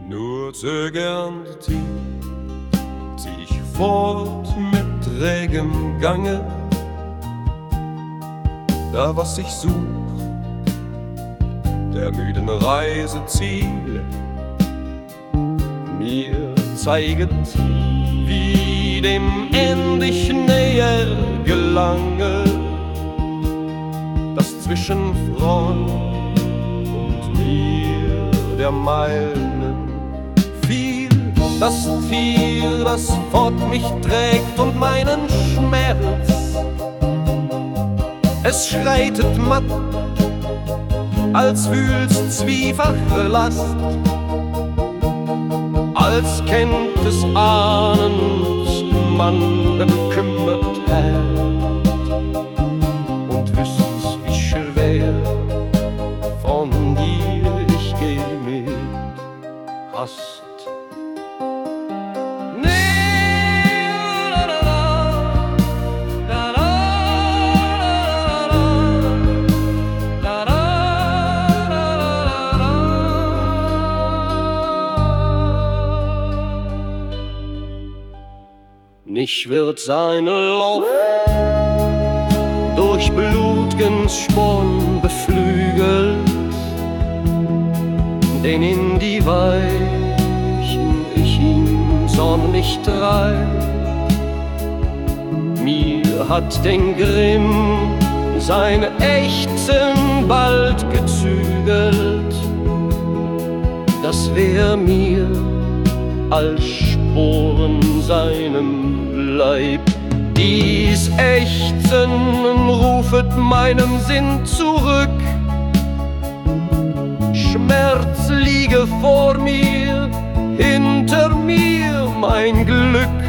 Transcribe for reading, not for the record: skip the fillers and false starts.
Nur zögernd zieh ich fort mit trägem Gange, da was ich such, der müden Reiseziele, mir zeiget, wie dem End ich näher gelange, das zwischen Freund und mir der Meilen viel, das viel, das fort mich trägt und meinen Schmerz. Es schreitet matt, als wühlst zwiefache Last, als kennt es ahnend man bekümmert hält und wüsst, wie schwer von dir ich geh mit Hast. Nicht wird seine Lauf durch blut'gen Sporn beflügelt, den in die Weichen ich ihn zornig treib. Mir hat den Grimm seine Ächzen bald gezügelt, das wär mir als Sporen seinem Leib. Dies Ächzen rufet meinem Sinn zurück, Schmerz liege vor mir, hinter mir mein Glück.